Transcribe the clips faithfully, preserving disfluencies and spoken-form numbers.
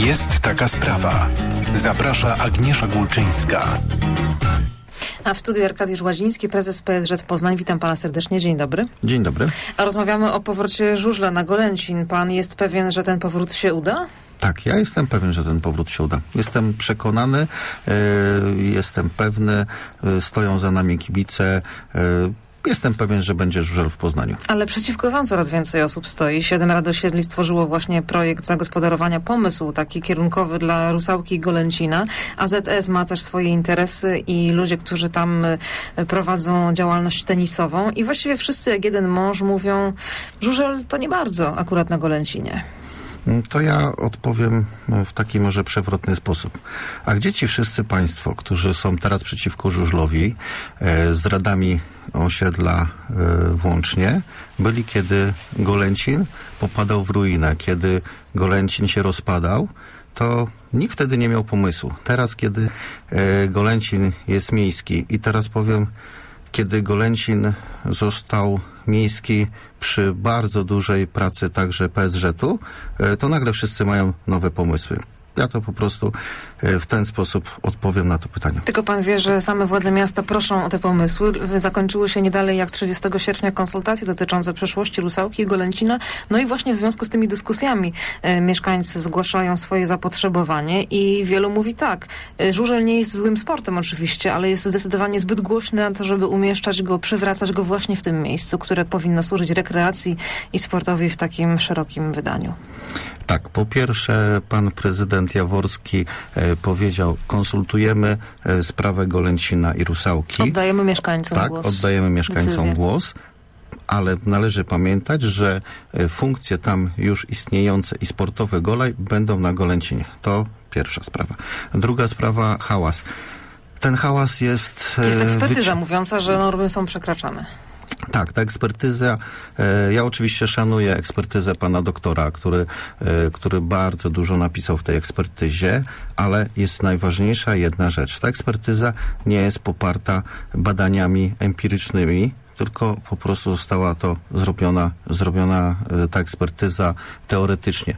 Jest taka sprawa. Zaprasza Agnieszka Gulczyńska. A w studiu Arkadiusz Łaziński, prezes P S Z Poznań. Witam pana serdecznie. Dzień dobry. Dzień dobry. A rozmawiamy o powrocie żużla na Golęcin. Pan jest pewien, że ten powrót się uda? Tak, ja jestem pewien, że ten powrót się uda. Jestem przekonany, yy, jestem pewny, yy, stoją za nami kibice. Yy, Jestem pewien, że będzie żużel w Poznaniu. Ale przeciwko wam coraz więcej osób stoi. Siedem Rad Osiedli stworzyło właśnie projekt zagospodarowania, pomysł taki kierunkowy dla Rusałki i Golęcina. A Z S ma też swoje interesy i ludzie, którzy tam prowadzą działalność tenisową. I właściwie wszyscy jak jeden mąż mówią, żużel to nie bardzo akurat na Golęcinie. To ja odpowiem w taki może przewrotny sposób. A gdzie ci wszyscy państwo, którzy są teraz przeciwko żużlowi, e, z radami osiedla e, włącznie, byli kiedy Golęcin popadał w ruinę, kiedy Golęcin się rozpadał, to nikt wtedy nie miał pomysłu. Teraz, kiedy e, Golęcin jest miejski i teraz powiem, kiedy Golęcin został miejski przy bardzo dużej pracy także P S Z-u, to nagle wszyscy mają nowe pomysły. Ja to po prostu w ten sposób odpowiem na to pytanie. Tylko pan wie, że same władze miasta proszą o te pomysły. Zakończyły się nie dalej jak trzydziestego sierpnia konsultacje dotyczące przyszłości Rusałki i Golęcina. No i właśnie w związku z tymi dyskusjami e, mieszkańcy zgłaszają swoje zapotrzebowanie i wielu mówi tak, e, żużel nie jest złym sportem oczywiście, ale jest zdecydowanie zbyt głośny na to, żeby umieszczać go, przywracać go właśnie w tym miejscu, które powinno służyć rekreacji i sportowi w takim szerokim wydaniu. Tak, po pierwsze pan prezydent Jaworski e, powiedział, konsultujemy e, sprawę Golęcina i Rusałki. Oddajemy mieszkańcom tak, głos. Tak, oddajemy mieszkańcom decyzję. głos, ale należy pamiętać, że e, funkcje tam już istniejące i sportowe Golaj będą na Golęcinie. To pierwsza sprawa. Druga sprawa, hałas. Ten hałas jest... Jest ekspertyza wyci- mówiąca, że normy są przekraczane. Tak, ta ekspertyza, e, ja oczywiście szanuję ekspertyzę pana doktora, który, e, który bardzo dużo napisał w tej ekspertyzie, ale jest najważniejsza jedna rzecz. Ta ekspertyza nie jest poparta badaniami empirycznymi, tylko po prostu została to zrobiona, zrobiona ta ekspertyza teoretycznie.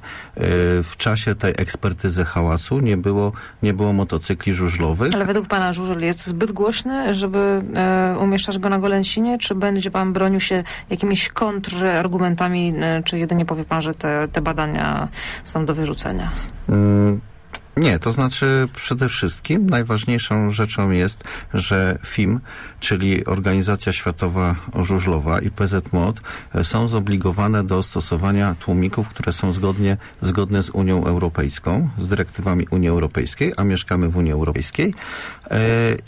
W czasie tej ekspertyzy hałasu nie było, nie było motocykli żużlowych. Ale według pana żużel jest zbyt głośny, żeby e, umieszczać go na Golęcinie? Czy będzie pan bronił się jakimiś kontrargumentami, e, czy jedynie powie pan, że te, te badania są do wyrzucenia? Hmm. Nie, to znaczy przede wszystkim najważniejszą rzeczą jest, że F I M, czyli Organizacja Światowa Żużlowa i P Z M O D są zobligowane do stosowania tłumików, które są zgodnie, zgodne z Unią Europejską, z dyrektywami Unii Europejskiej, a mieszkamy w Unii Europejskiej. E,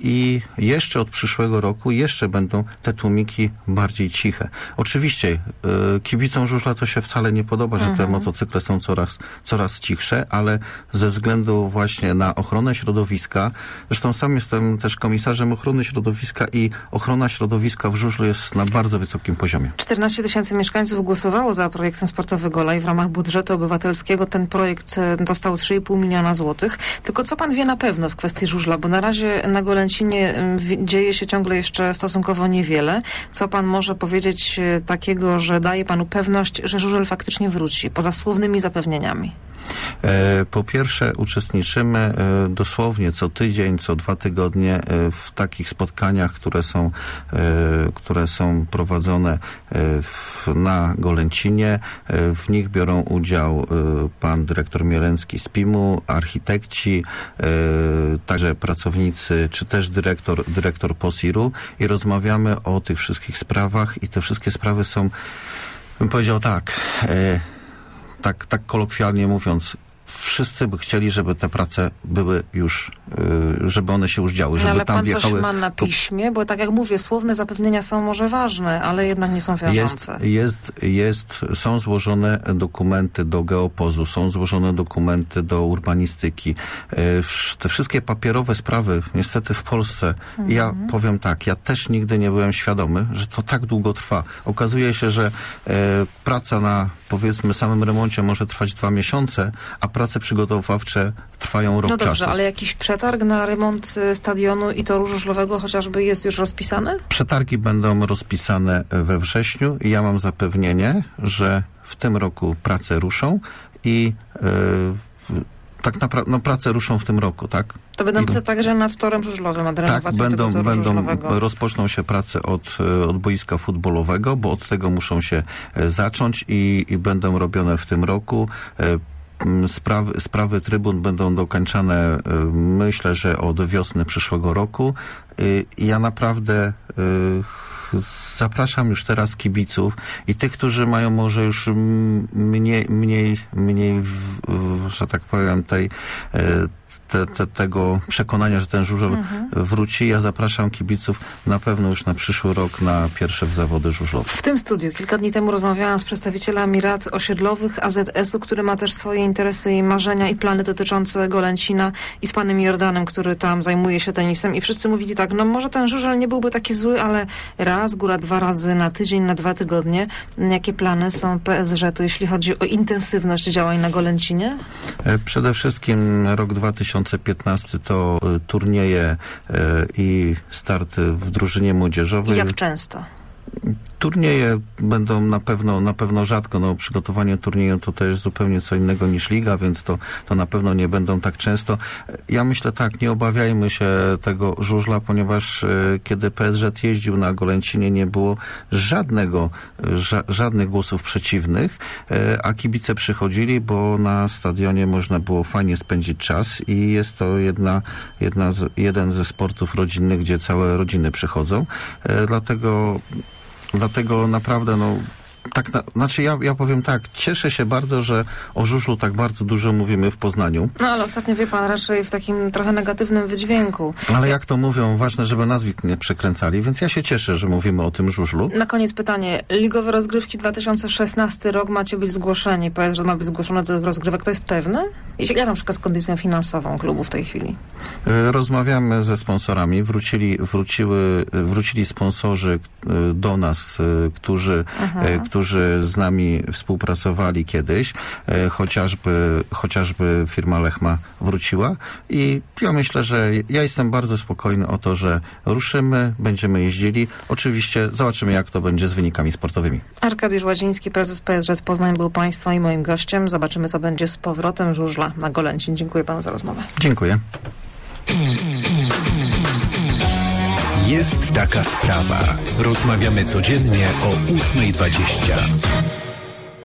I jeszcze od przyszłego roku jeszcze będą te tłumiki bardziej ciche. Oczywiście e, kibicom żużla to się wcale nie podoba, że te mhm. motocykle są coraz, coraz cichsze, ale ze względu właśnie na ochronę środowiska. Zresztą sam jestem też komisarzem ochrony środowiska i ochrona środowiska w żużlu jest na bardzo wysokim poziomie. czternaście tysięcy mieszkańców głosowało za projektem Sportowy Golaj. W ramach budżetu obywatelskiego ten projekt dostał trzy i pół miliona złotych. Tylko co pan wie na pewno w kwestii żużla? Bo na razie na Golęcinie dzieje się ciągle jeszcze stosunkowo niewiele. Co pan może powiedzieć takiego, że daje panu pewność, że żużel faktycznie wróci, poza słownymi zapewnieniami? Po pierwsze uczestniczymy dosłownie co tydzień, co dwa tygodnie w takich spotkaniach, które są, które są prowadzone w, na Golęcinie. W nich biorą udział pan dyrektor Mielencki z P I M-u, architekci, także pracownicy, czy też dyrektor, dyrektor P O S I R-u i rozmawiamy o tych wszystkich sprawach i te wszystkie sprawy są, bym powiedział tak, Tak, tak kolokwialnie mówiąc, wszyscy by chcieli, żeby te prace były już, żeby one się już działy, żeby no, ale tam pan wjechały... coś ma na piśmie, bo tak jak mówię, słowne zapewnienia są może ważne, ale jednak nie są wiążące. Jest, jest, jest, są złożone dokumenty do geopozu, są złożone dokumenty do urbanistyki. Te wszystkie papierowe sprawy, niestety w Polsce, mhm. ja powiem tak, ja też nigdy nie byłem świadomy, że to tak długo trwa. Okazuje się, że e, praca na, powiedzmy, samym remoncie może trwać dwa miesiące, a prace przygotowawcze trwają rok czasu. No dobrze, czasu. ale jakiś przetarg na remont stadionu i toru żużlowego chociażby jest już rozpisany? Przetargi będą rozpisane we wrześniu i ja mam zapewnienie, że w tym roku prace ruszą i yy, tak naprawdę, no prace ruszą w tym roku, tak? To będą I, prace także nad torem żużlowym, nad renowacją tak, będą, tego toru będą, żużlowego. rozpoczną się prace od, od boiska futbolowego, bo od tego muszą się zacząć i, i będą robione w tym roku. Sprawy, sprawy trybun będą dokończane, myślę, że od wiosny przyszłego roku. I ja naprawdę zapraszam już teraz kibiców i tych, którzy mają może już mniej, mniej, mniej, że tak powiem, tej Te, te, tego przekonania, że ten żużel mhm. wróci. Ja zapraszam kibiców na pewno już na przyszły rok na pierwsze w zawody żużlowe. W tym studiu kilka dni temu rozmawiałam z przedstawicielami rad osiedlowych A Z S-u, który ma też swoje interesy i marzenia i plany dotyczące Golęcina, i z panem Jordanem, który tam zajmuje się tenisem, i wszyscy mówili tak, no może ten żużel nie byłby taki zły, ale raz, góra dwa razy na tydzień, na dwa tygodnie. Jakie plany są P S Ż-u, jeśli chodzi o intensywność działań na Golęcinie? Przede wszystkim rok dwa tysiące piętnasty to turnieje i starty w drużynie młodzieżowej. I jak często? Turnieje będą na pewno, na pewno rzadko. No, przygotowanie turnieju to też zupełnie co innego niż liga, więc to, to na pewno nie będą tak często. Ja myślę tak, nie obawiajmy się tego żużla, ponieważ e, kiedy P S Ż jeździł na Golęcinie, nie było żadnego, ża żadnych głosów przeciwnych, e, a kibice przychodzili, bo na stadionie można było fajnie spędzić czas i jest to jedna, jedna z, jeden ze sportów rodzinnych, gdzie całe rodziny przychodzą. E, dlatego Dlatego naprawdę, no, tak, na, znaczy ja, ja powiem tak, cieszę się bardzo, że o żużlu tak bardzo dużo mówimy w Poznaniu. No ale ostatnio wie pan raczej w takim trochę negatywnym wydźwięku. Ale jak to mówią, ważne, żeby nazwisk nie przekręcali, więc ja się cieszę, że mówimy o tym żużlu. Na koniec pytanie. Ligowe rozgrywki dwa tysiące szesnasty rok, macie być zgłoszeni. Powiedz, że ma być zgłoszone do tych rozgrywek. To jest pewne? Jak na przykład z kondycją finansową klubu w tej chwili? Rozmawiamy ze sponsorami. Wrócili, wróciły, wrócili sponsorzy do nas, którzy, którzy z nami współpracowali kiedyś. Chociażby, chociażby firma Lechma wróciła i ja myślę, że ja jestem bardzo spokojny o to, że ruszymy, będziemy jeździli. Oczywiście zobaczymy, jak to będzie z wynikami sportowymi. Arkadiusz Łaziński, prezes P S Ż Poznań, był państwa i moim gościem. Zobaczymy, co będzie z powrotem żużla na Golęcin. Dziękuję panu za rozmowę. Dziękuję. Jest taka sprawa. Rozmawiamy codziennie o ósma dwadzieścia.